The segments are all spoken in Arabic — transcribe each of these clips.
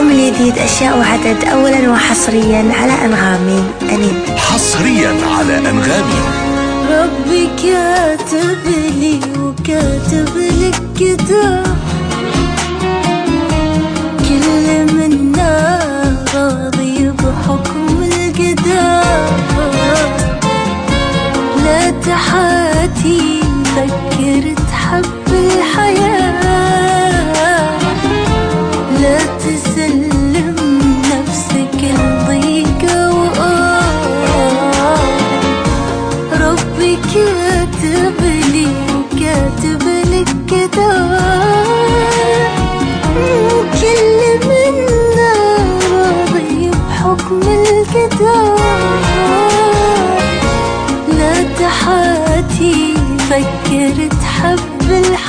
يوم الجديد أشياء وعدد، أولا وحصريا على أنغامي أنين. حصريا على أنغامي. ربي كاتب لي وكاتب لك كتاب، كل منا راضي بحكم القدر. لا تحاتي فكر تحب الحياة، لا تسلم نفسك لضيقة ربي كاتب لي وكاتب لك كتاب، كل منا راضي بحكم القدر. لا تحاتي فكر تحب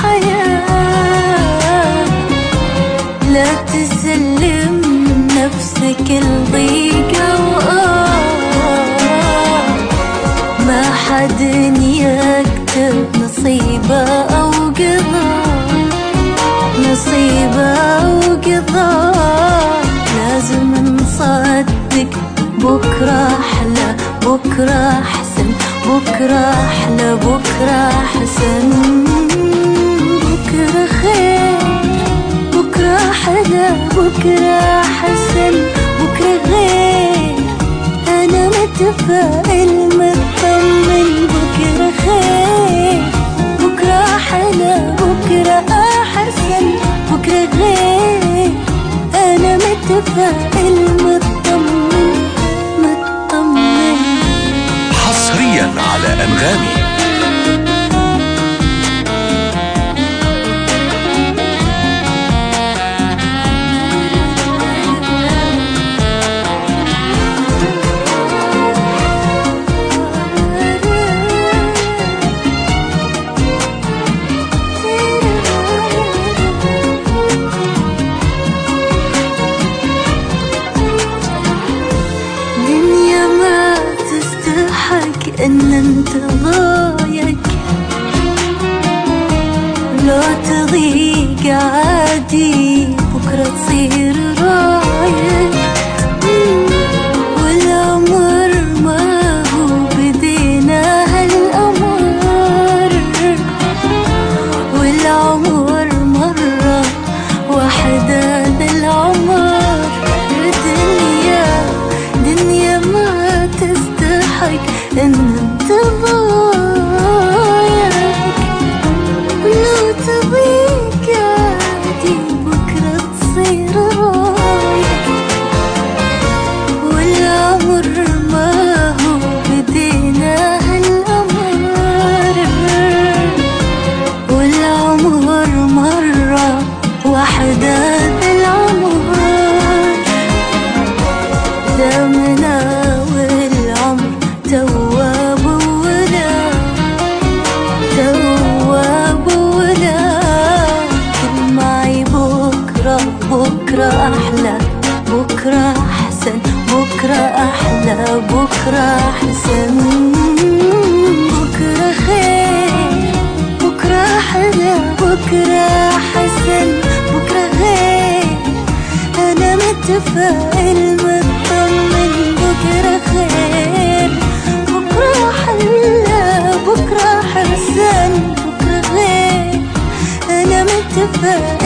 الحياة، لا تسلم نفسك لضيقة ما حد يكتب نصيبه أو قضاء، نصيبه أو قضاء. لازم نصدق بكرة أحلى، بكرة أحسن، بكرة أحلى، بكرة أحسن، بكرة خير، بكرة أحلى، بكرة أحسن، بكرة غير. أنا متفائل مطمن، بكرة خير، بكرة أحلى، بكرة أحسن، بكرة غير. أنا متفائل مطمن، مطمن. حصريا على أنغامي. إن أنت ضايق لو تضيق عادي، بكرة تصير رايق. والأمر ما هو بدينا هالأمر، والعمر مرة واحدة للعمر. دنيا ما تستحق إن أنت ضايق لو تضيق عادي، بكرة تصير رايق. والعمر ما هو بدينا هالأمر، والعمر مرة واحدة للعمر. دمنا والعمر تواب ولا، تواب ولا. كل معي بكرة، بكرة أحلى، بكرة أحسن، بكرة أحلى، بكرة أحسن، بكرة خير، بكرة أحلى، بكرة أحسن، بكرة غير. أنا متفائل مطمن، بكرة خير، بكرة أحلى، بكرة أحسن، بكرة غير. أنا متفائل